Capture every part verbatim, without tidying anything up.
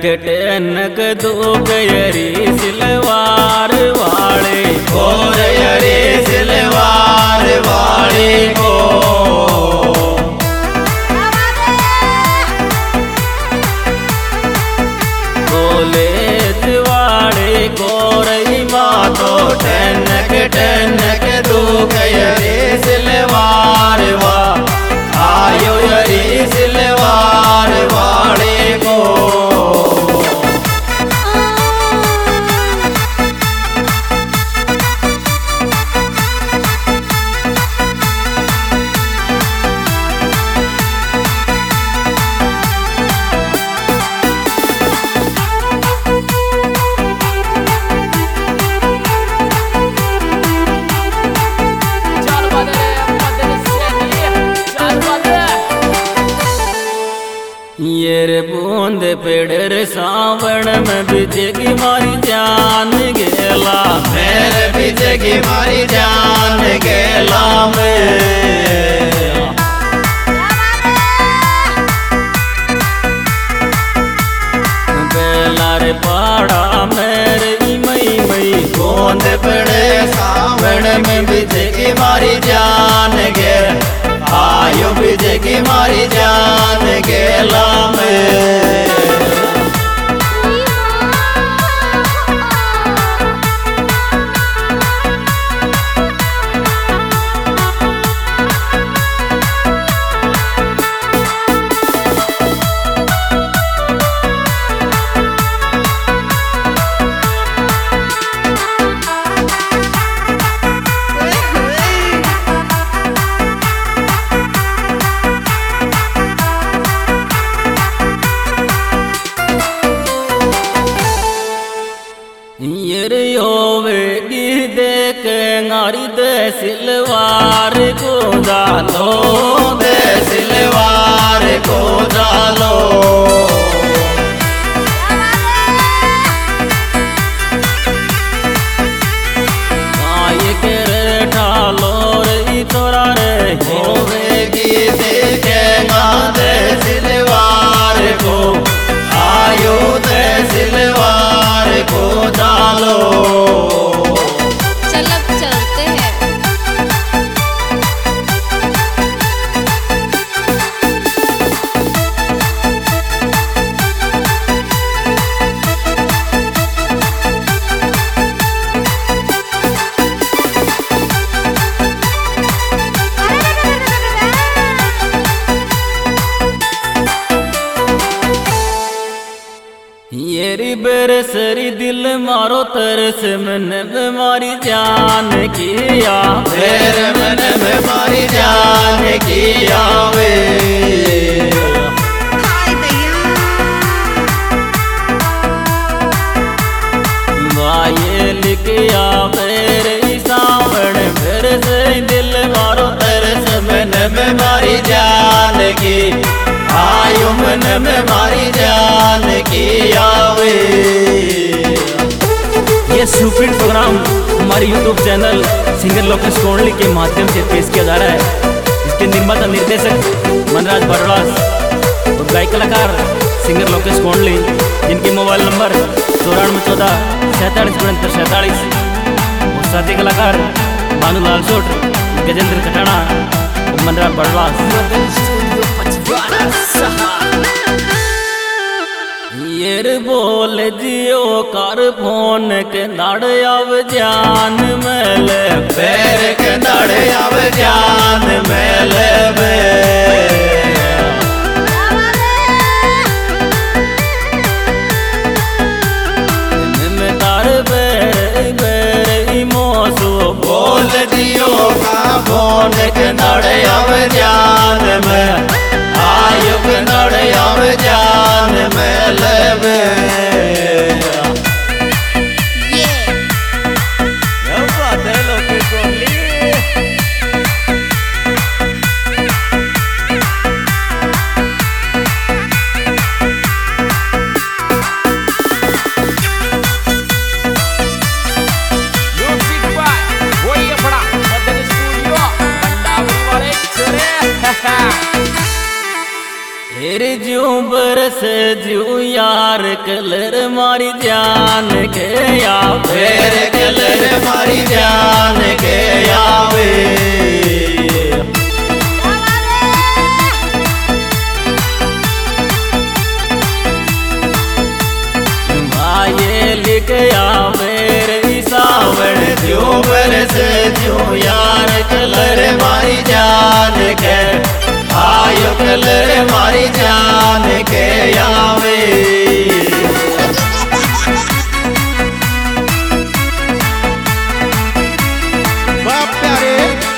टेनक दो गयरी सिलवार वाले और यरी सिलवार वाले को बोले दिवाड़े गोरई माँ तो टेनक टेनक दो गयरी सिलवार वा आयो यरी सिलवार वाले को ये रे बूंद पेड़ सावण में बिजगी मारी जान गेला मेरे बिजगी मारी जान गेला में बेला रे पाड़ा मेरे मई मई बूंद पेड़ सावण में बिजगी मारी जान गे आयो बिजगी मारी जान गेला में नारी दे सिलवार को डालो दे सिलवार को डालो आए के रे ढालो रे तोरा रे होवेगी देखे ना दे सिलवार को आयो दे सिलवार को डालो येरी बेरसरी दिल मारो तरस मन में मारी जान किया फिर मन में मारी जान किया वे वाये लिखिया मेरे सावण फिर से दिल मारो तरस मन में मारी जान की आयु मन में मारी जान की आवे। ये सुपरहिट प्रोग्राम हमारे YouTube channel singer Lokesh Kondli के माध्यम से पेश किया जा रहा है। इसके निर्माता निर्देशक मनराज बरड़ास और गायक कलाकार सिंगर लोकेश कोंडली, जिनके मोबाइल नंबर चौरानवे चौदह सैंतालीस उनहत्तर सैंतालीस और साथी कलाकार भानुलाल सोट, गजेंद्र कटाना और मनराज बरड़ास। ये बोल जियो कर फोन के नाड़ आव जान मेले पैर के नाड़ आव जान मेले बे में तार बेर बेर मोसो बोल दियो का फोन के नाड़ आव जान में आयु के नाड़ आव जान मेले बे बरस जू यार कलर मारी जान के आवे रे कलर मारी जान के आवे माये लिख आवे रे सावण जू बरस जू यार कलर मारी जान के आयो कलर मारी जान के आवे बाप प्यारे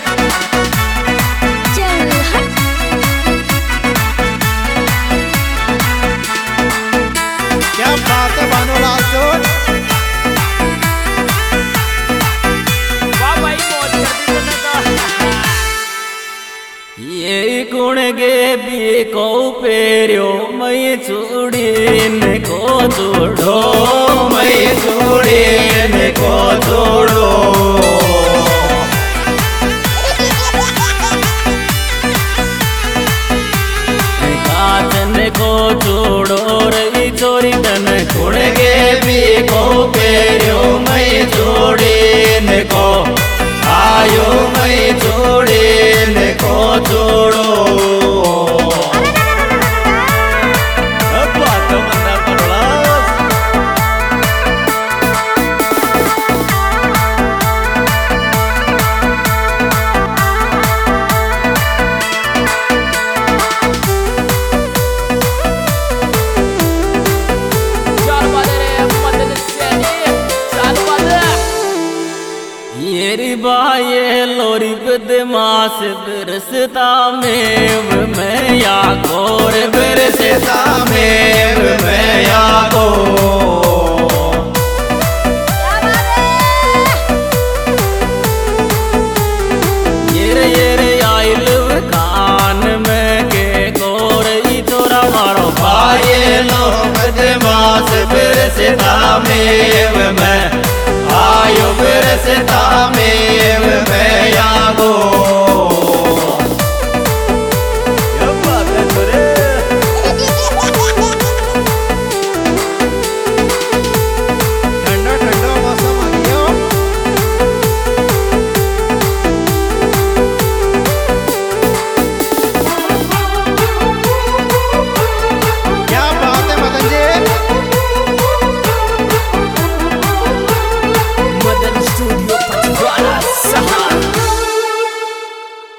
क्या बात है भानुलाल जोड़ ये गुण गे भी को पेरियो मैं चूड़ीन को जोड़ो मैं चूड़ीन को जोड़ो काचन को जोड़ो रवि चोरी तन गुण गे भी को पेरियो मैं चूड़ीन को आयो मैं चूड़ीन को जोड़ो बाये लोरी बदमाश बरसता में मैं या गोर बरसता में मैं या गो ये ये आइल कान में के गोर ई चोरा मारो बाये लो बदमाश बरसता में मैं आयो बरसता में